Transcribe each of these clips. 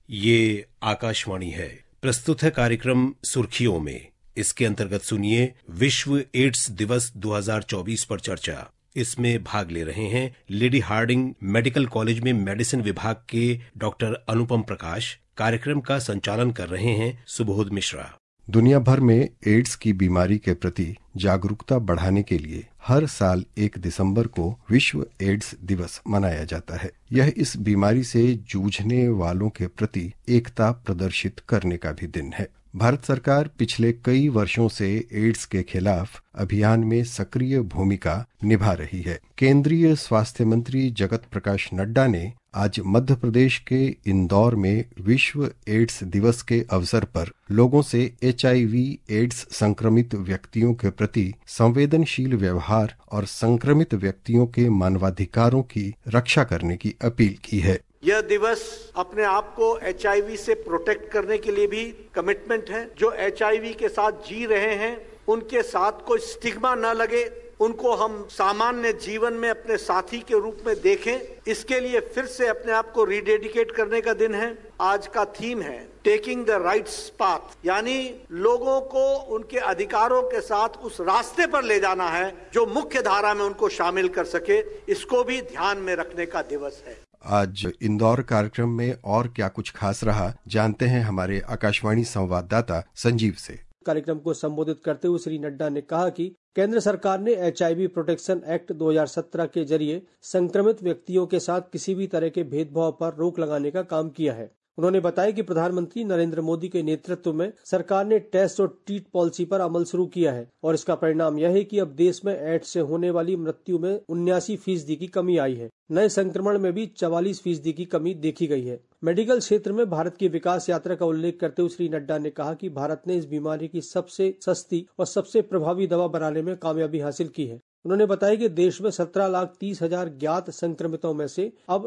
ये आकाशवाणी है। प्रस्तुत है कार्यक्रम सुर्खियों में। इसके अंतर्गत सुनिए विश्व एड्स दिवस 2024 पर चर्चा। इसमें भाग ले रहे हैं लेडी हार्डिंग मेडिकल कॉलेज में मेडिसिन विभाग के डॉक्टर अनुपम प्रकाश। कार्यक्रम का संचालन कर रहे हैं सुबोध मिश्रा। दुनिया भर में एड्स की बीमारी के प्रति जागरूकता बढ़ाने के लिए हर साल 1 दिसंबर को विश्व एड्स दिवस मनाया जाता है। यह इस बीमारी से जूझने वालों के प्रति एकता प्रदर्शित करने का भी दिन है। भारत सरकार पिछले कई वर्षों से एड्स के खिलाफ अभियान में सक्रिय भूमिका निभा रही है। केंद्रीय स्वास्थ्य मंत्री जगत प्रकाश नड्डा ने आज मध्य प्रदेश के इंदौर में विश्व एड्स दिवस के अवसर पर लोगों से HIV एड्स संक्रमित व्यक्तियों के प्रति संवेदनशील व्यवहार और संक्रमित व्यक्तियों के मानवाधिकारों की रक्षा करने की अपील की है। यह दिवस अपने आप को HIV से प्रोटेक्ट करने के लिए भी कमिटमेंट है। जो HIV के साथ जी रहे हैं उनके साथ कोई स्टिग्मा न लगे, उनको हम सामान्य जीवन में अपने साथी के रूप में देखें, इसके लिए फिर से अपने आप को रिडेडिकेट करने का दिन है। आज का थीम है टेकिंग द राइट्स पाथ, यानी लोगों को उनके अधिकारों के साथ उस रास्ते पर ले जाना है जो मुख्य धारा में उनको शामिल कर सके। इसको भी ध्यान में रखने का दिवस है। आज इंदौर कार्यक्रम में और क्या कुछ खास रहा, जानते हैं हमारे आकाशवाणी संवाददाता संजीव से। कार्यक्रम को संबोधित करते हुए श्री नड्डा ने कहा कि केंद्र सरकार ने HIV प्रोटेक्शन एक्ट 2017 के जरिए संक्रमित व्यक्तियों के साथ किसी भी तरह के भेदभाव पर रोक लगाने का काम किया है। उन्होंने बताया कि प्रधानमंत्री नरेंद्र मोदी के नेतृत्व में सरकार ने टेस्ट और ट्रीट पॉलिसी पर अमल शुरू किया है और इसका परिणाम यह है कि अब देश में एड्स से होने वाली मृत्यु में 79% की कमी आई है। नए संक्रमण में भी 44% की कमी देखी गई है। मेडिकल क्षेत्र में भारत की विकास यात्रा का उल्लेख करते हुए श्री नड्डा ने कहा कि भारत ने इस बीमारी की सबसे सस्ती और सबसे प्रभावी दवा बनाने में कामयाबी हासिल की है। उन्होंने बताया कि देश में 17,30,000 ज्ञात संक्रमितों में से अब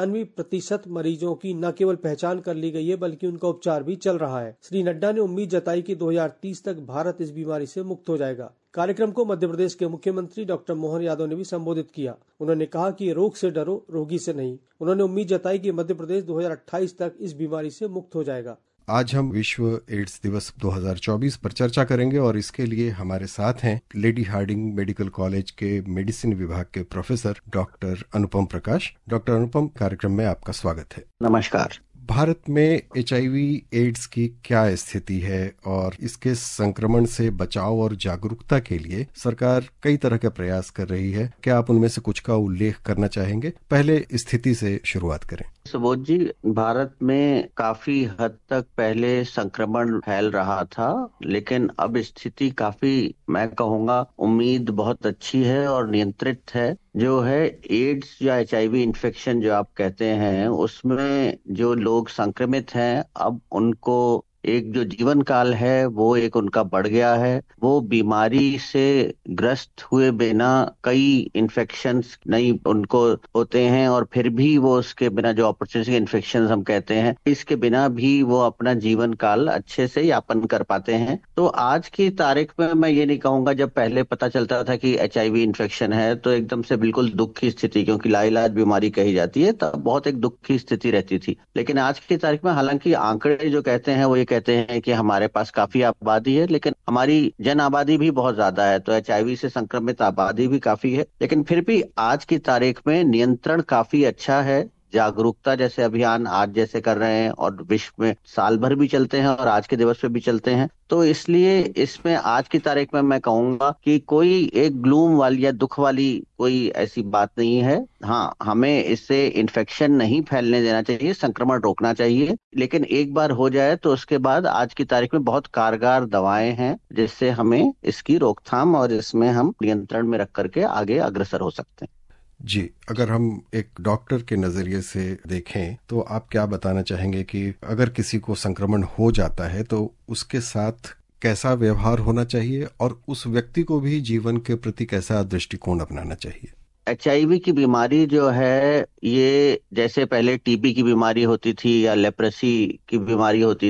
95% मरीजों की न केवल पहचान कर ली गई है बल्कि उनका उपचार भी चल रहा है। श्री नड्डा ने उम्मीद जताई कि 2030 तक भारत इस बीमारी से मुक्त हो जाएगा। कार्यक्रम को मध्य प्रदेश के मुख्यमंत्री डॉक्टर मोहन यादव ने भी संबोधित किया। उन्होंने कहा कि रोग से डरो, रोगी से नहीं। उन्होंने उम्मीद जताई कि मध्य प्रदेश 2028 तक इस बीमारी से मुक्त हो जाएगा। आज हम विश्व एड्स दिवस 2024 पर चर्चा करेंगे और इसके लिए हमारे साथ हैं लेडी हार्डिंग मेडिकल कॉलेज के मेडिसिन विभाग के professor doctor Anupam Prakash. Doctor Anupam, कार्यक्रम में आपका स्वागत है। नमस्कार। भारत में HIV एड्स की क्या स्थिति है और इसके संक्रमण से बचाव और जागरूकता के लिए सरकार कई तरह के प्रयास कर रही है। क्या आप उनमें से कुछ का उल्लेख करना चाहेंगे? पहले स्थिति से शुरुआत करें। सुबोध जी, भारत में काफी हद तक पहले संक्रमण फैल रहा था, लेकिन अब स्थिति काफी, मैं कहूँगा, उम्मीद बहुत अच्छी है और नियंत्रित है। जो है एड्स या HIV इन्फेक्शन जो आप कहते हैं, उसमें जो लोग संक्रमित हैं अब उनको एक जो जीवन काल है वो एक उनका बढ़ गया है। वो बीमारी से ग्रस्त हुए बिना कई इन्फेक्शंस नहीं उनको होते हैं और फिर भी वो उसके बिना, जो अपॉर्चुनिस्टिक इन्फेक्शंस हम कहते हैं, इसके बिना भी वो अपना जीवन काल अच्छे से यापन कर पाते हैं। तो आज की तारीख में मैं ये नहीं कहूंगा, जब पहले पता चलता था कि HIV इन्फेक्शन है तो एकदम से बिल्कुल दुख की स्थिति, क्योंकि लाइलाज बीमारी कही जाती है, तब बहुत एक दुख की स्थिति रहती थी। लेकिन आज की तारीख में हालांकि आंकड़े जो कहते हैं वो ये कहते हैं कि हमारे पास काफी आबादी है, लेकिन हमारी जन आबादी भी बहुत ज्यादा है, तो HIV से संक्रमित आबादी भी काफी है। लेकिन फिर भी आज की तारीख में नियंत्रण काफी अच्छा है। जागरूकता जैसे अभियान आज जैसे कर रहे हैं और विश्व में साल भर भी चलते हैं और आज के दिवस पे भी चलते हैं, तो इसलिए इसमें आज की तारीख में मैं कहूंगा कि कोई एक ग्लूम वाली या दुख वाली कोई ऐसी बात नहीं है। हाँ, हमें इससे इन्फेक्शन नहीं फैलने देना चाहिए, संक्रमण रोकना चाहिए, लेकिन एक बार हो जाए तो उसके बाद आज की तारीख में बहुत कारगर दवाएं हैं जिससे हमें इसकी रोकथाम और इसमें हम नियंत्रण में रख करके आगे अग्रसर हो सकते हैं। जी, अगर हम एक डॉक्टर के नजरिए से देखें तो आप क्या बताना चाहेंगे कि अगर किसी को संक्रमण हो जाता है तो उसके साथ कैसा व्यवहार होना चाहिए और उस व्यक्ति को भी जीवन के प्रति कैसा दृष्टिकोण अपनाना चाहिए? HIV की बीमारी जो है, ये जैसे पहले TB की बीमारी होती थी या लेप्रेसी की बीमारी होती थी,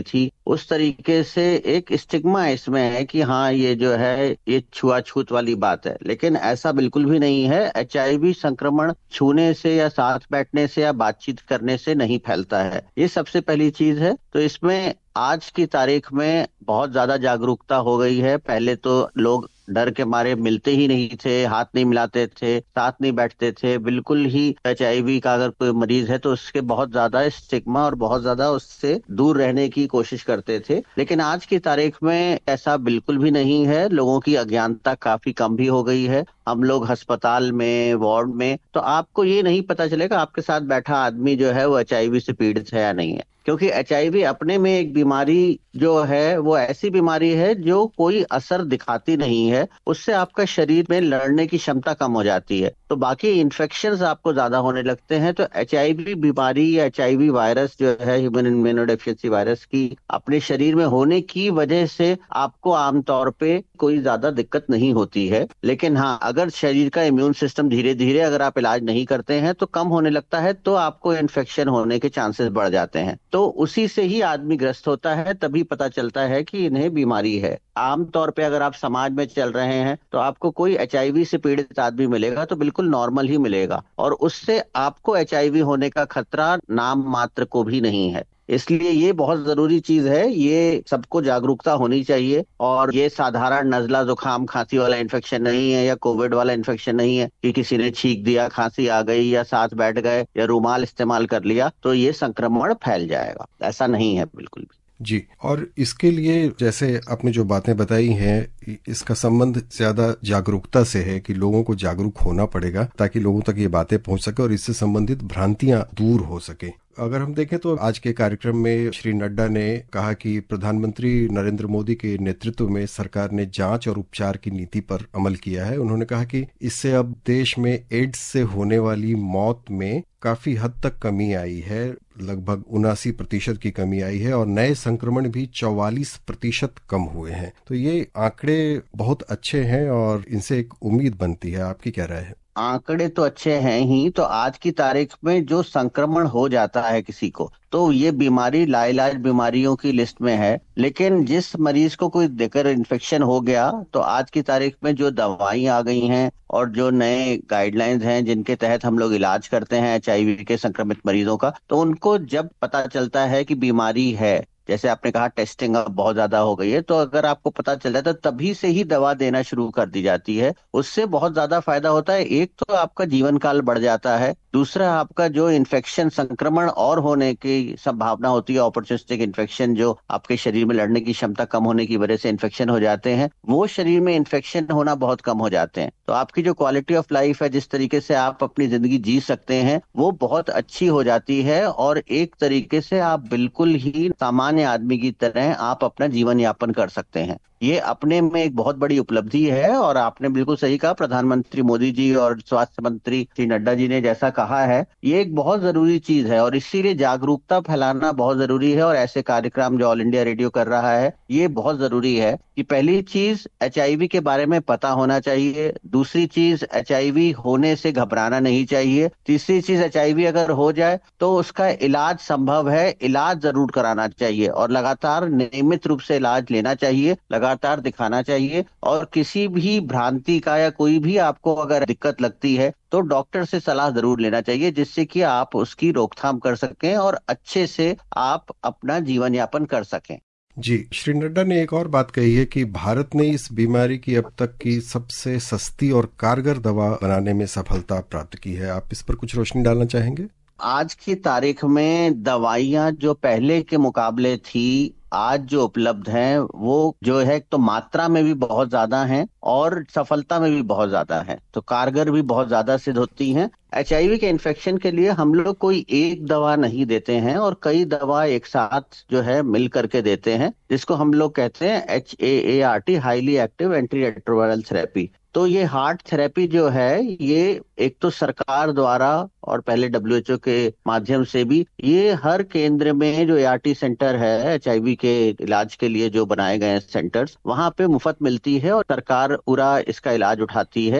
उस तरीके से एक स्टिग्मा इसमें है कि हाँ ये जो है ये छुआछूत वाली बात है, लेकिन ऐसा बिल्कुल भी नहीं है। HIV संक्रमण छूने से या साथ बैठने से या बातचीत करने से नहीं फैलता है, ये सबसे पहली चीज है। तो इसमें आज की तारीख में बहुत ज्यादा जागरूकता हो गई है। पहले तो लोग डर के मारे मिलते ही नहीं थे, हाथ नहीं मिलाते थे, साथ नहीं बैठते थे, बिल्कुल ही HIV का अगर कोई मरीज है तो उसके बहुत ज्यादा स्टिग्मा और बहुत ज्यादा उससे दूर रहने की कोशिश करते थे। लेकिन आज की तारीख में ऐसा बिल्कुल भी नहीं है, लोगों की अज्ञानता काफी कम भी हो गई है। हम लोग अस्पताल में, वार्ड में, तो आपको ये नहीं पता चलेगा आपके साथ बैठा आदमी जो है वो HIV से पीड़ित है या नहीं है, क्योंकि HIV अपने में एक बीमारी जो है वो ऐसी बीमारी है जो कोई असर दिखाती नहीं है, उससे आपका शरीर में लड़ने की क्षमता कम हो जाती है, तो बाकी इन्फेक्शंस आपको ज्यादा होने लगते हैं। तो HIV बीमारी या HIV वायरस जो है, ह्यूमन इम्यूनोडेफिशिएंसी वायरस की अपने शरीर में होने की वजह से आपको आमतौर पे कोई ज्यादा दिक्कत नहीं होती है। लेकिन हाँ, अगर शरीर का इम्यून सिस्टम धीरे धीरे अगर आप इलाज नहीं करते हैं तो कम होने लगता है, तो आपको इन्फेक्शन होने के चांसेस बढ़ जाते हैं। तो उसी से ही आदमी ग्रस्त होता है, तभी पता चलता है कि इन्हें बीमारी है। आमतौर पे अगर आप समाज में चल रहे हैं तो आपको कोई HIV से पीड़ित आदमी मिलेगा तो बिल्कुल नॉर्मल ही मिलेगा, और उससे आपको HIV होने का खतरा नाम मात्र को भी नहीं है। इसलिए ये बहुत जरूरी चीज है, ये सबको जागरूकता होनी चाहिए। और ये साधारण नजला जुकाम खांसी वाला इन्फेक्शन नहीं है, या कोविड वाला इन्फेक्शन नहीं है कि किसी ने छींक दिया, खांसी आ गई, या साथ बैठ गए, या रुमाल इस्तेमाल कर लिया तो ये संक्रमण फैल जाएगा, ऐसा नहीं है बिल्कुल भी। जी, और इसके लिए जैसे आपने जो बातें बताई हैं, इसका संबंध ज्यादा जागरूकता से है कि लोगों को जागरूक होना पड़ेगा ताकि लोगों तक ये बातें पहुंच सके और इससे संबंधित भ्रांतियां दूर हो सके। अगर हम देखें तो आज के कार्यक्रम में श्री नड्डा ने कहा कि प्रधानमंत्री नरेंद्र मोदी के नेतृत्व में सरकार ने जांच और उपचार की नीति पर अमल किया है। उन्होंने कहा कि इससे अब देश में एड्स से होने वाली मौत में काफी हद तक कमी आई है, लगभग 79% की कमी आई है, और नए संक्रमण भी 44% कम हुए हैं। तो ये आंकड़े बहुत अच्छे हैं और इनसे एक उम्मीद बनती है। आपकी क्या राय है? आंकड़े तो अच्छे हैं ही, तो आज की तारीख में जो संक्रमण हो जाता है किसी को, तो ये बीमारी लाइलाज बीमारियों की लिस्ट में है। लेकिन जिस मरीज को कोई देकर इन्फेक्शन हो गया, तो आज की तारीख में जो दवाइयां आ गई हैं और जो नए गाइडलाइंस हैं जिनके तहत हम लोग इलाज करते हैं HIV के संक्रमित मरीजों का, तो उनको जब पता चलता है कि बीमारी है, जैसे आपने कहा टेस्टिंग अब बहुत ज्यादा हो गई है, तो अगर आपको पता चल जाता है तो तभी से ही दवा देना शुरू कर दी जाती है। उससे बहुत ज्यादा फायदा होता है। एक तो आपका जीवन काल बढ़ जाता है, दूसरा आपका जो इन्फेक्शन संक्रमण और होने की संभावना होती है, ऑपर्चुनिस्टिक इन्फेक्शन, जो आपके शरीर में लड़ने की क्षमता कम होने की वजह से इन्फेक्शन हो जाते हैं, वो शरीर में इन्फेक्शन होना बहुत कम हो जाते हैं। तो आपकी जो क्वालिटी ऑफ लाइफ है, जिस तरीके से आप अपनी जिंदगी जी सकते हैं, वो बहुत अच्छी हो जाती है, और एक तरीके से आप बिल्कुल ही सामान्य आदमी की तरह आप अपना जीवन यापन कर सकते हैं। ये अपने में एक बहुत बड़ी उपलब्धि है। और आपने बिल्कुल सही कहा, प्रधानमंत्री मोदी जी और स्वास्थ्य मंत्री श्री नड्डा जी ने जैसा कहा है, ये एक बहुत जरूरी चीज है, और इसीलिए जागरूकता फैलाना बहुत जरूरी है। और ऐसे कार्यक्रम जो ऑल इंडिया रेडियो कर रहा है, ये बहुत जरूरी है कि पहली चीज HIV के बारे में पता होना चाहिए, दूसरी चीज HIV होने से घबराना नहीं चाहिए, तीसरी चीज HIV अगर हो जाए तो उसका इलाज संभव है, इलाज जरूर कराना चाहिए, और लगातार नियमित रूप से इलाज लेना चाहिए, लगातार दिखाना चाहिए। और किसी भी भ्रांति का या कोई भी आपको अगर दिक्कत लगती है तो डॉक्टर से सलाह जरूर लेना चाहिए, जिससे कि आप उसकी रोकथाम कर सकें और अच्छे से आप अपना जीवन यापन कर सकें। जी, श्री नड्डा ने एक और बात कही है कि भारत ने इस बीमारी की अब तक की सबसे सस्ती और कारगर दवा बनाने में सफलता प्राप्त की है। आप इस पर कुछ रोशनी डालना चाहेंगे? आज की तारीख में दवाइयां जो पहले के मुकाबले थी, आज जो उपलब्ध हैं, वो जो है तो मात्रा में भी बहुत ज्यादा हैं और सफलता में भी बहुत ज्यादा है, तो कारगर भी बहुत ज्यादा सिद्ध होती हैं। HIV के इन्फेक्शन के लिए हम लोग कोई एक दवा नहीं देते हैं, और कई दवा एक साथ जो है मिल करके देते हैं, जिसको हम लोग कहते हैं HAART, highly active anti retroviral therapy. तो ये हार्ट थेरेपी जो है, ये एक तो सरकार द्वारा और पहले WHO के माध्यम से भी, ये हर केंद्र में जो ART सेंटर है HIV के इलाज के लिए जो बनाए गए हैं सेंटर्स, वहां पे मुफ्त मिलती है और सरकार पूरा इसका इलाज उठाती है।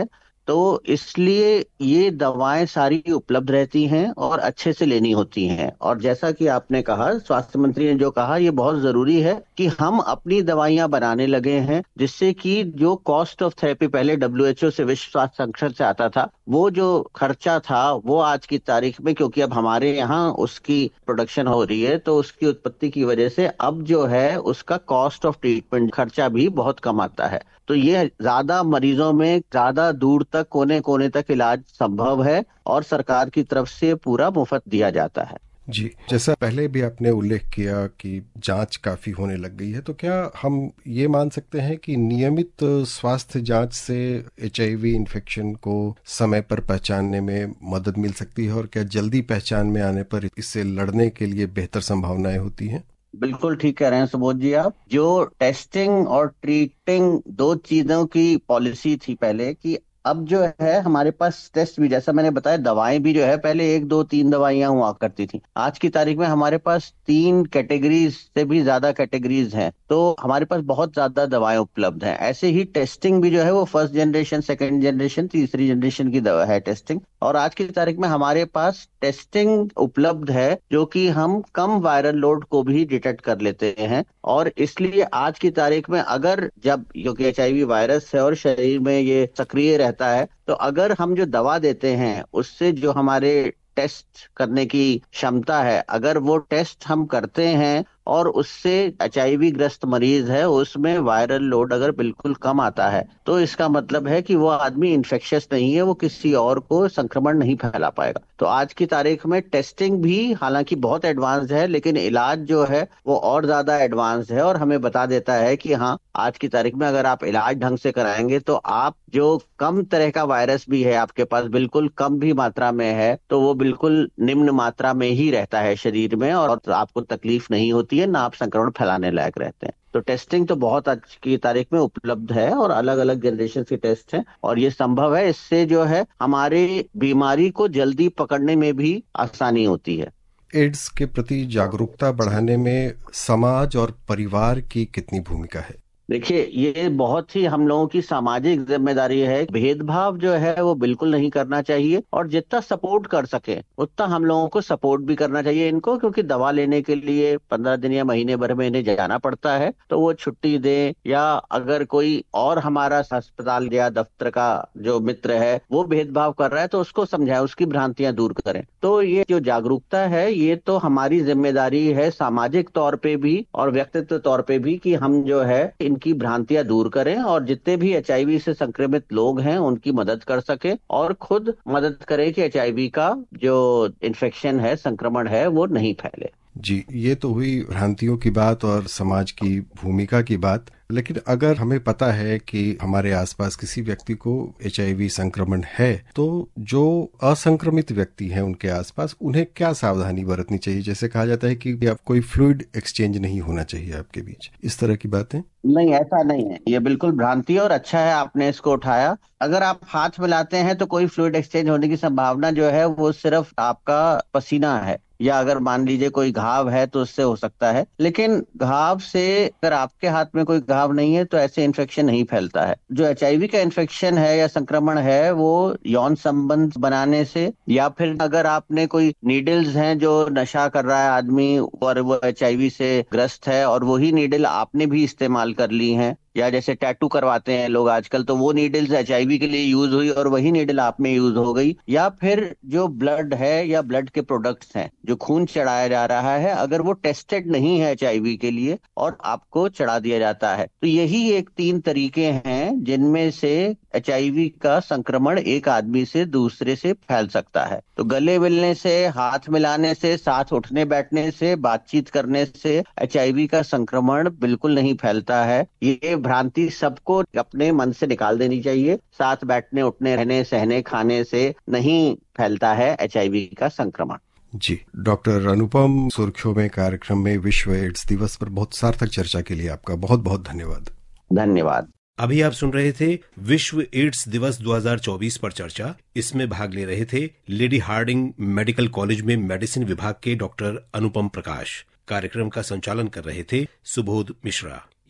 तो इसलिए ये दवाएं सारी उपलब्ध रहती हैं और अच्छे से लेनी होती हैं। और जैसा कि आपने कहा, स्वास्थ्य मंत्री ने जो कहा, ये बहुत जरूरी है कि हम अपनी दवाइयां बनाने लगे हैं, जिससे कि जो कॉस्ट ऑफ थेरेपी पहले WHO से, विश्व स्वास्थ्य संगठन से आता था, वो जो खर्चा था वो आज की तारीख में, क्योंकि अब हमारे यहाँ उसकी प्रोडक्शन हो रही है, तो उसकी उत्पत्ति की वजह से अब जो है उसका कॉस्ट ऑफ ट्रीटमेंट खर्चा भी बहुत कम आता है। तो ये ज्यादा मरीजों में ज्यादा दूर तक, कोने कोने तक इलाज संभव है और सरकार की तरफ से पूरा मुफ्त दिया जाता है। जी, जैसा पहले भी आपने उल्लेख किया कि जांच काफी होने लग गई है, तो क्या हम ये मान सकते हैं कि नियमित स्वास्थ्य जांच से HIV इन्फेक्शन को समय पर पहचानने में मदद मिल सकती है, और क्या जल्दी पहचान में आने पर इससे लड़ने के लिए बेहतर संभावनाएं होती हैं? बिल्कुल ठीक कह रहे हैं सुबोध जी आप। जो टेस्टिंग और ट्रीटिंग दो चीजों की पॉलिसी थी पहले, कि अब जो है हमारे पास टेस्ट भी, जैसा मैंने बताया, दवाएं भी जो है पहले 1 2 3 दवाइयां हुआ करती थी, आज की तारीख में हमारे पास 3 कैटेगरीज से भी ज्यादा कैटेगरीज हैं, तो हमारे पास बहुत ज्यादा दवाएं उपलब्ध हैं। ऐसे ही टेस्टिंग भी जो है वो 1st generation, 2nd generation, 3री generation की दवा है टेस्टिंग। और आज की तारीख में हमारे पास टेस्टिंग उपलब्ध है जो कि हम कम वायरल लोड को भी डिटेक्ट कर लेते हैं। और इसलिए आज की तारीख में अगर, जब क्योंकि HIV वायरस है और शरीर में ये सक्रिय रहता है, तो अगर हम जो दवा देते हैं उससे जो हमारे टेस्ट करने की क्षमता है, अगर वो टेस्ट हम करते हैं और उससे HIV ग्रस्त मरीज है उसमें वायरल लोड अगर बिल्कुल कम आता है, तो इसका मतलब है कि वो आदमी इन्फेक्शियस नहीं है, वो किसी और को संक्रमण नहीं फैला पाएगा। तो आज की तारीख में टेस्टिंग भी हालांकि बहुत एडवांस है, लेकिन इलाज जो है वो और ज्यादा एडवांस है और हमें बता देता है कि हाँ, आज की तारीख में अगर आप इलाज ढंग से कराएंगे तो आप जो कम तरह का वायरस भी है आपके पास, बिल्कुल कम भी मात्रा में है, तो वो बिल्कुल निम्न मात्रा में ही रहता है शरीर में और आपको तकलीफ नहीं होती है, ना आप संक्रमण फैलाने लायक रहते हैं। तो टेस्टिंग तो बहुत आज की तारीख में उपलब्ध है और अलग अलग जनरेशन के टेस्ट हैं और ये संभव है, इससे जो है हमारे बीमारी को जल्दी पकड़ने में भी आसानी होती है। एड्स के प्रति जागरूकता बढ़ाने में समाज और परिवार की कितनी भूमिका है? देखिए, ये बहुत ही हम लोगों की सामाजिक जिम्मेदारी है। भेदभाव जो है वो बिल्कुल नहीं करना चाहिए और जितना सपोर्ट कर सके उतना हम लोगों को सपोर्ट भी करना चाहिए इनको, क्योंकि दवा लेने के लिए 15 दिन या महीने भर में इन्हें जाना पड़ता है, तो वो छुट्टी दें, या अगर कोई और हमारा अस्पताल या दफ्तर का जो मित्र है वो भेदभाव कर रहा है तो उसको समझाएं, उसकी भ्रांतियां दूर करें। तो ये जो जागरूकता है ये तो हमारी जिम्मेदारी है सामाजिक तौर पे भी और व्यक्तित्व तौर पे भी, कि हम जो है की भ्रांतियां दूर करें और जितने भी HIV से संक्रमित लोग हैं उनकी मदद कर सके और खुद मदद करें कि HIV का जो इन्फेक्शन है, संक्रमण है, वो नहीं फैले। जी, ये तो हुई भ्रांतियों की बात और समाज की भूमिका की बात, लेकिन अगर हमें पता है कि हमारे आसपास किसी व्यक्ति को HIV संक्रमण है, तो जो असंक्रमित व्यक्ति हैं उनके आसपास उन्हें क्या सावधानी बरतनी चाहिए? जैसे कहा जाता है कि अब कोई फ्लूइड एक्सचेंज नहीं होना चाहिए आपके बीच, इस तरह की बातें। नहीं, ऐसा नहीं है, ये बिल्कुल भ्रांति है और अच्छा है आपने इसको उठाया। अगर आप हाथ मिलाते हैं तो कोई फ्लूइड एक्सचेंज होने की संभावना जो है वो सिर्फ आपका पसीना है, या अगर मान लीजिए कोई घाव है तो उससे हो सकता है, लेकिन घाव से, अगर आपके हाथ में कोई घाव नहीं है तो ऐसे इन्फेक्शन नहीं फैलता है। जो HIV का इन्फेक्शन है या संक्रमण है वो यौन संबंध बनाने से, या फिर अगर आपने कोई नीडल्स हैं जो नशा कर रहा है आदमी और वो HIV से ग्रस्त है और वही नीडल आपने भी इस्तेमाल कर ली हैं, या जैसे टैटू करवाते हैं लोग आजकल, तो वो नीडल्स HIV के लिए यूज हुई और वही नीडल आप में यूज हो गई, या फिर जो ब्लड है या ब्लड के प्रोडक्ट्स हैं, जो खून चढ़ाया जा रहा है, अगर वो टेस्टेड नहीं है HIV के लिए और आपको चढ़ा दिया जाता है, तो यही एक 3 तरीके हैं जिनमें से HIV का संक्रमण एक आदमी से दूसरे से फैल सकता है। तो गले मिलने से, हाथ मिलाने से, साथ उठने बैठने से, बातचीत करने से HIV का संक्रमण बिल्कुल नहीं फैलता है। ये भ्रांति सबको अपने मन से निकाल देनी चाहिए। साथ बैठने, उठने, रहने, सहने, खाने से नहीं फैलता है HIV का संक्रमण। जी, डॉक्टर अनुपम, सुर्खियों में कार्यक्रम में विश्व एड्स दिवस पर बहुत सार्थक चर्चा के लिए आपका बहुत बहुत धन्यवाद। धन्यवाद। अभी आप सुन रहे थे विश्व एड्स दिवस 2024 पर चर्चा। इसमें भाग ले रहे थे लेडी हार्डिंग मेडिकल कॉलेज में मेडिसिन विभाग के डॉक्टर अनुपम प्रकाश। कार्यक्रम का संचालन कर रहे थे सुबोध मिश्रा।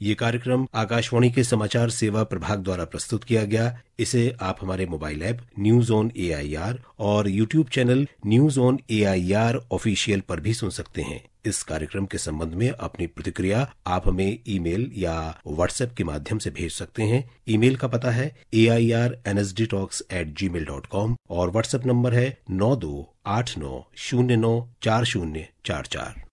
ये कार्यक्रम आकाशवाणी के समाचार सेवा प्रभाग द्वारा प्रस्तुत किया गया। इसे आप हमारे mobile app News on AIR और YouTube channel News on AIR official पर भी सुन सकते हैं। इस कार्यक्रम के संबंध में अपनी प्रतिक्रिया आप हमें ईमेल या व्हाट्सएप के माध्यम से भेज सकते हैं। ईमेल का पता है airnsdtalks@gmail.com और व्हाट्सएप नंबर है 9289094044।